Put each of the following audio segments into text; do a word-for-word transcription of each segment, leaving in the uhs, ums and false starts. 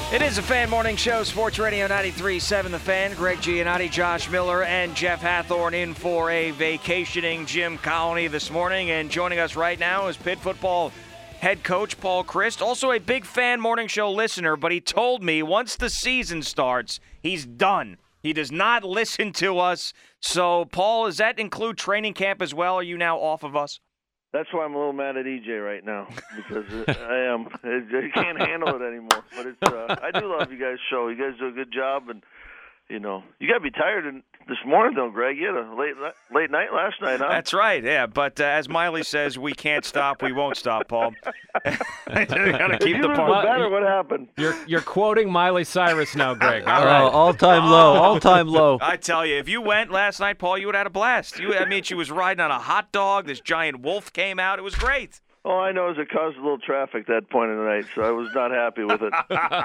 It is a Fan Morning Show, Sports Radio ninety-three point seven The Fan. Greg Giannotti, Josh Miller, and Jeff Hathorn in for a vacationing Jim Colony this morning. And joining us right now is Pitt football head coach Paul Chryst, also a big Fan Morning Show listener, but he told me once the season starts, he's done. He does not listen to us. So, Paul, does that include training camp as well? Are you now off of us? That's why I'm a little mad at E J right now, because I am. I can't handle it anymore. But it's. Uh, I do love you guys' show. You guys do a good job, and you know you got to be tired this morning, though, Greg. You had a late late night last night, huh? That's right. Yeah, but uh, as Miley says, we can't stop. We won't stop, Paul. Got to keep the part. Better. What happened? You're you're quoting Miley Cyrus now, Greg. All right, oh, all time low, all time low. I tell you, if you went last night, Paul, you would have had a blast. You, I mean, she was riding on a hot dog. This giant wolf came out. It was great. All I know is it caused a little traffic that point of the night, so I was not happy with it.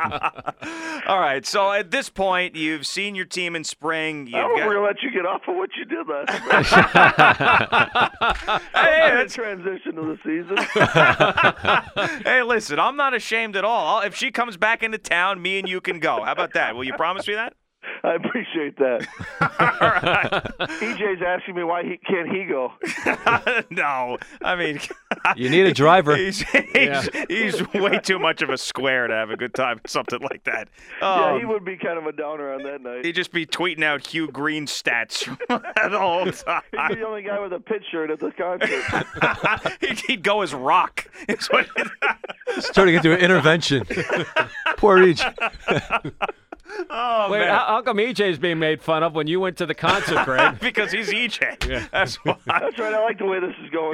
All right, so at this point, you've seen your team in spring. You've I don't got... going to let you get off of what you did last night. Hey, that's transition to the season. Hey, listen, I'm not ashamed at all. I'll, if she comes back into town, me and you can go. How about that? Will you promise me that? I appreciate that. All right. E J's asking me why he can't he go. No, I mean, you need a driver. He's, he's, yeah. he's way too much of a square to have a good time, something like that. Um, yeah, he would be kind of a downer on that night. He'd just be tweeting out Hugh Green stats the whole time. He'd be the only guy with a pit shirt at the concert. he'd, he'd go as Rock. It's turning into an intervention. Poor E J. Oh, Wait, man. how, how come E J's being made fun of when you went to the concert, Greg? Because he's E J. Yeah. That's why. That's right. I like the way this is going.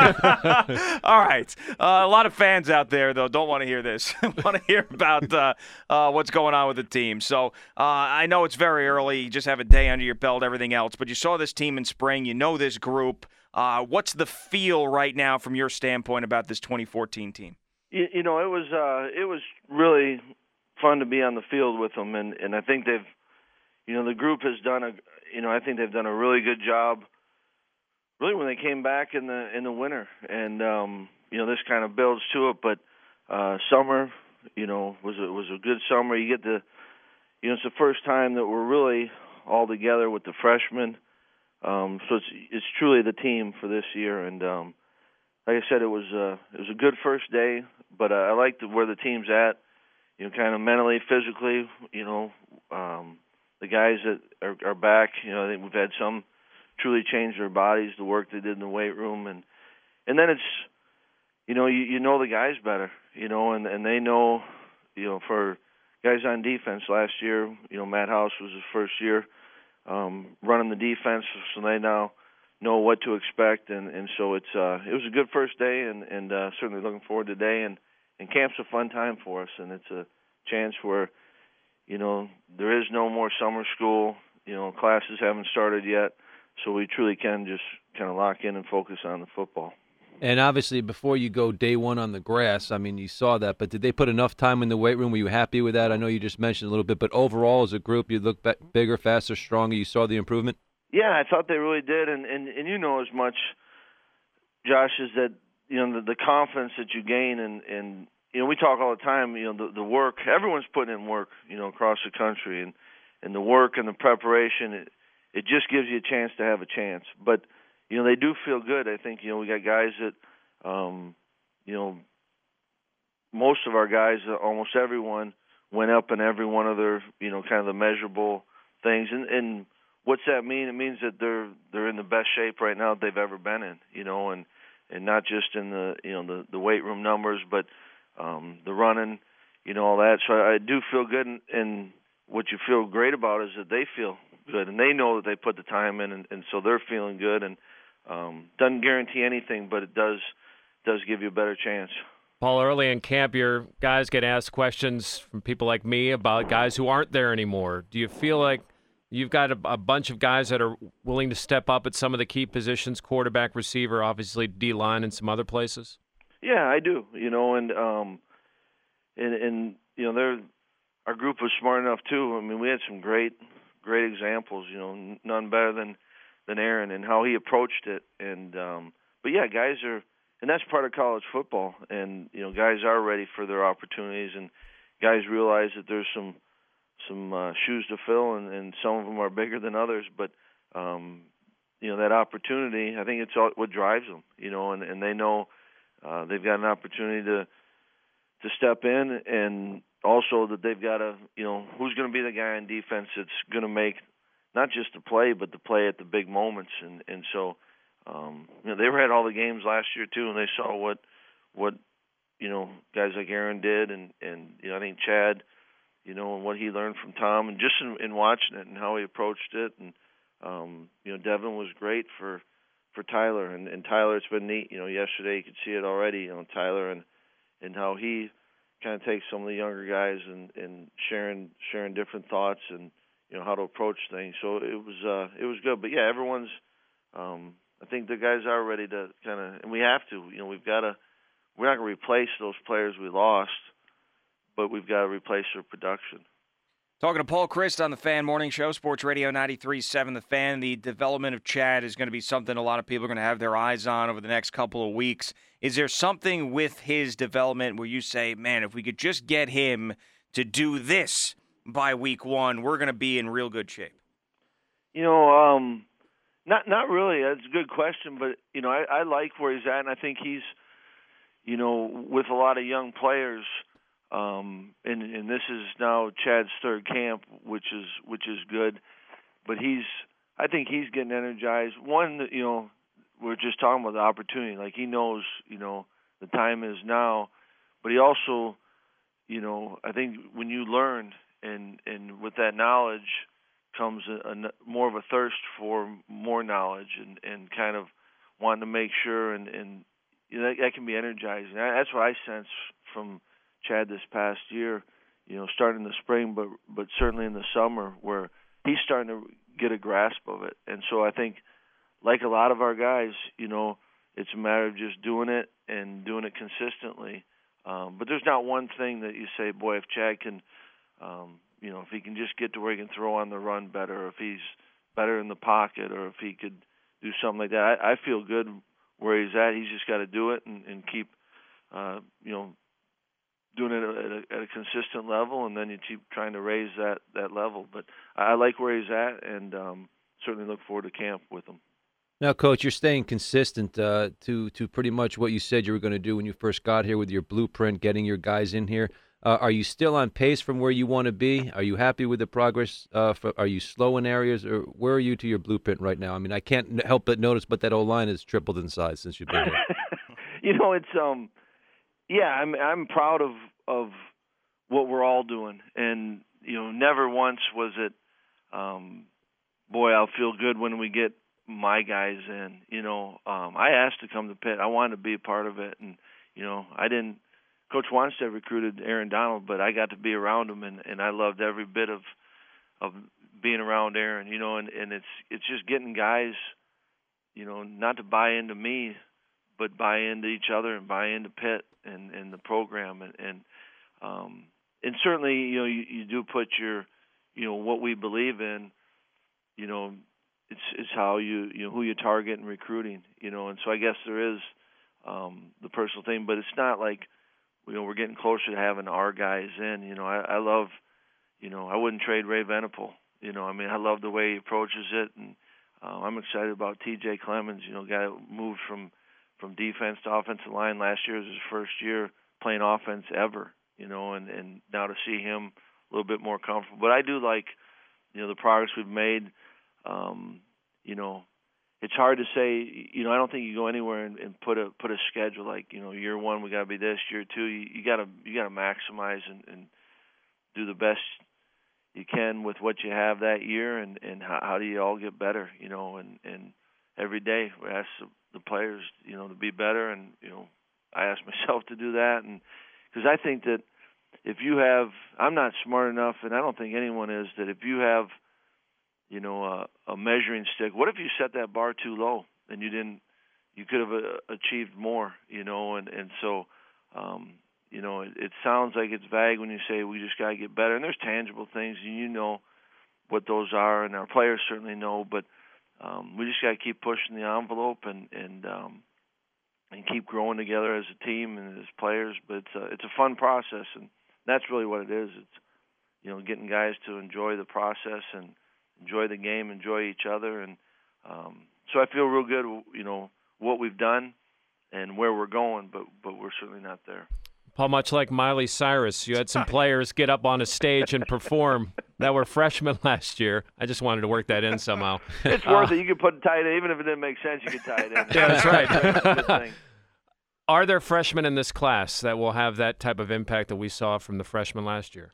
All right. Uh, a lot of fans out there, though, don't want to hear this. Want to hear about uh, uh, what's going on with the team. So uh, I know it's very early. You just have a day under your belt, everything else. But you saw this team in spring. You know this group. Uh, what's the feel right now from your standpoint about this twenty fourteen team? You, you know, it was uh, it was really fun to be on the field with them, and, and I think they've, you know, the group has done a, you know, I think they've done a really good job. Really, when they came back in the in the winter, and um, you know, this kind of builds to it. But uh, summer, you know, was a, was a good summer. You get the, you know, it's the first time that we're really all together with the freshmen. Um, so it's it's truly the team for this year, and um, like I said, it was uh, it was a good first day. But uh, I like where the team's at. You know, kind of mentally, physically, you know, um, the guys that are, are back, you know, I think we've had some truly change their bodies, the work they did in the weight room. And and then it's, you know, you, you know the guys better, you know, and, and they know, you know, for guys on defense last year, you know, Matt House was his first year um, running the defense, so they now know what to expect. And, and so it's uh, it was a good first day, and, and uh, certainly looking forward to today. And And camp's a fun time for us, and it's a chance where, you know, there is no more summer school. You know, classes haven't started yet, so we truly can just kind of lock in and focus on the football. And obviously, before you go day one on the grass, I mean, you saw that, but did they put enough time in the weight room? Were you happy with that? I know you just mentioned a little bit, but overall, as a group, you look bigger, faster, stronger. You saw the improvement? Yeah, I thought they really did, and, and, and you know as much, Josh, is that, you know, the, the confidence that you gain, and, and you know, we talk all the time, you know, the, the work, everyone's putting in work, you know, across the country, and, and the work and the preparation, it, it just gives you a chance to have a chance. But, you know, they do feel good. I think, you know, we got guys that, um, you know, most of our guys, uh, almost everyone, went up in every one of their, you know, kind of the measurable things. And, and what's that mean? It means that they're they're in the best shape right now that they've ever been in, you know, and, and not just in the, you know, the, the weight room numbers, but um, the running, you know, all that. So I, I do feel good, and, and what you feel great about is that they feel good, and they know that they put the time in, and, and so they're feeling good. And um, doesn't guarantee anything, but it does does give you a better chance. Paul, early in camp, your guys get asked questions from people like me about guys who aren't there anymore. Do you feel like you've got a, a bunch of guys that are willing to step up at some of the key positions, quarterback, receiver, obviously D-line, and some other places? Yeah, I do. You know, and um, and, and you know, they're our group was smart enough too. I mean, we had some great, great examples. You know, none better than than Aaron and how he approached it. And um, but yeah, guys are, and that's part of college football. And you know, guys are ready for their opportunities, and guys realize that there's some some uh, shoes to fill, and, and some of them are bigger than others. But um, you know, that opportunity, I think it's all, what drives them. You know, and, and they know uh, they've got an opportunity to to step in, and also that they've got to, you know, who's going to be the guy on defense that's going to make not just the play, but the play at the big moments. And and so, um, you know, they were at all the games last year too, and they saw what what you know guys like Aaron did, and and you know I think Chad, you know, and what he learned from Tom, and just in, in watching it and how he approached it, and um, you know, Devin was great for for Tyler, and, and Tyler, it's been neat. You know, yesterday you could see it already. You know, Tyler and and how he kind of takes some of the younger guys and, and sharing sharing different thoughts and you know how to approach things. So it was uh, it was good. But yeah, everyone's. Um, I think the guys are ready to kind of, and we have to. You know, we've got to. We're not going to replace those players we lost, but we've got to replace their production. Talking to Paul Christ on the Fan Morning Show, Sports Radio ninety-three point seven The Fan. The development of Chad is going to be something a lot of people are going to have their eyes on over the next couple of weeks. Is there something with his development where you say, man, if we could just get him to do this by week one, we're going to be in real good shape? You know, um, not not really. That's a good question, but, you know, I, I like where he's at, and I think he's, you know, with a lot of young players, Um, and, and this is now Chad's third camp, which is which is good. But he's, I think he's getting energized. One, you know, we're just talking about the opportunity. Like he knows, you know, the time is now. But he also, you know, I think when you learn, and and with that knowledge comes a, a more of a thirst for more knowledge, and, and kind of wanting to make sure, and, and you know, that, that can be energizing. That's what I sense from Chad this past year, you know, starting in the spring, but but certainly in the summer, where he's starting to get a grasp of it. And so I think, like a lot of our guys, you know, it's a matter of just doing it and doing it consistently. Um, but there's not one thing that you say, boy, if Chad can, um, you know, if he can just get to where he can throw on the run better, or if he's better in the pocket, or if he could do something like that. I, I feel good where he's at. He's just got to do it and, and keep, uh, you know, doing it at a, at a consistent level, and then you keep trying to raise that, that level. But I like where he's at, and um, certainly look forward to camp with him. Now, Coach, you're staying consistent uh, to to pretty much what you said you were going to do when you first got here with your blueprint, getting your guys in here. Uh, are you still on pace from where you want to be? Are you happy with the progress? Uh, for, are you slow in areas, or where are you to your blueprint right now? I mean, I can't help but notice, but that O-line has tripled in size since you've been here. You know, it's um, yeah, I'm I'm proud of of what we're all doing, and you know, never once was it, um, boy, I'll feel good when we get my guys in. You know, um, I asked to come to Pitt. I wanted to be a part of it, and you know, I didn't. Coach Wanstead recruited Aaron Donald, but I got to be around him, and, and I loved every bit of of being around Aaron. You know, and, and it's it's just getting guys, you know, not to buy into me, but buy into each other and buy into Pitt and, and the program, and and, um, and certainly, you know, you, you do put your, you know, what we believe in, you know, it's it's how you you know who you target in recruiting, you know, and so I guess there is um, the personal thing, but it's not like, you know, we're getting closer to having our guys in. You know, I, I love, you know, I wouldn't trade Ray Venable. You know, I mean, I love the way he approaches it, and uh, I'm excited about T J Clemens. You know, guy that moved from from defense to offensive line last year. Was his first year playing offense ever. You know, and and now to see him a little bit more comfortable. But I do like, you know, the progress we've made. Um, you know. It's hard to say, you know, I don't think you go anywhere and, and put a put a schedule like, you know, year one we got to be this, year two you, you got to you got to maximize and, and do the best you can with what you have that year, and, and how, how do you all get better, you know, and, and every day we ask the, the players, you know, to be better, and, you know, I ask myself to do that, and because I think that if you have, I'm not smart enough, and I don't think anyone is, that if you have, you know, a, a measuring stick. What if you set that bar too low and you didn't? You could have uh, achieved more, you know. And and so, um, you know, it, it sounds like it's vague when you say we just got to get better. And there's tangible things, and you know what those are, and our players certainly know. But um, we just got to keep pushing the envelope and and um, and keep growing together as a team and as players. But it's a, it's a fun process, and that's really what it is. It's, you know, getting guys to enjoy the process and enjoy the game, enjoy each other. And um, so I feel real good, you know, what we've done and where we're going, but but we're certainly not there. Paul, much like Miley Cyrus, you had some players get up on a stage and perform that were freshmen last year. I just wanted to work that in somehow. It's worth uh, it. You could put tie it in. Even if it didn't make sense, you could tie it in. Yeah, that's right. Are there freshmen in this class that will have that type of impact that we saw from the freshmen last year?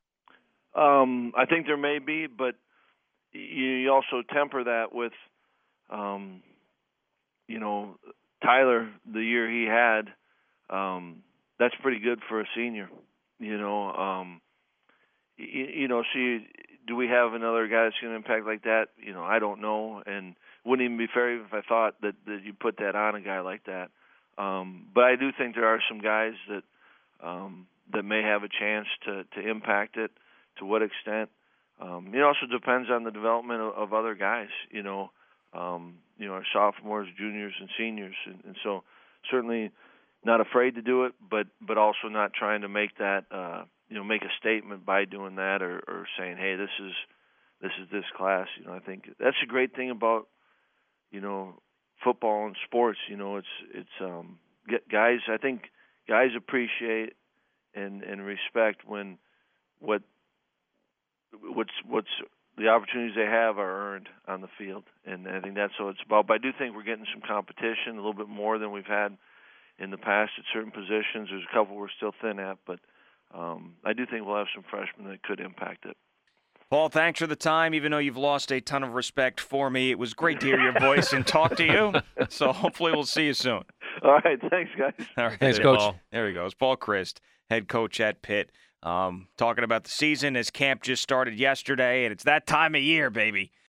Um, I think there may be, but you also temper that with, um, you know, Tyler, the year he had, um, that's pretty good for a senior. You know, um, you, you know, see, do we have another guy that's going to impact like that? You know, I don't know, and wouldn't even be fair if I thought that, that you put that on a guy like that. Um, but I do think there are some guys that um, that may have a chance to, to impact it. To what extent? Um, it also depends on the development of, of other guys. You know, um, you know, our sophomores, juniors, and seniors, and, and so certainly not afraid to do it, but but also not trying to make that uh, you know make a statement by doing that or, or saying, hey, this is this is this class. You know, I think that's a great thing about you know football and sports. You know, it's it's um, guys. I think guys appreciate and and respect when what what's what's the opportunities they have are earned on the field, and I think that's what it's about. But I do think we're getting some competition, a little bit more than we've had in the past at certain positions. There's a couple we're still thin at, but um, I do think we'll have some freshmen that could impact it. Paul, thanks for the time. Even though you've lost a ton of respect for me, it was great to hear your voice and talk to you. So hopefully we'll see you soon. All right, thanks, guys. All right, thanks, there, Coach. Paul. There he goes. Paul Chryst, head coach at Pitt. Um, talking about the season as camp just started yesterday, and it's that time of year, baby.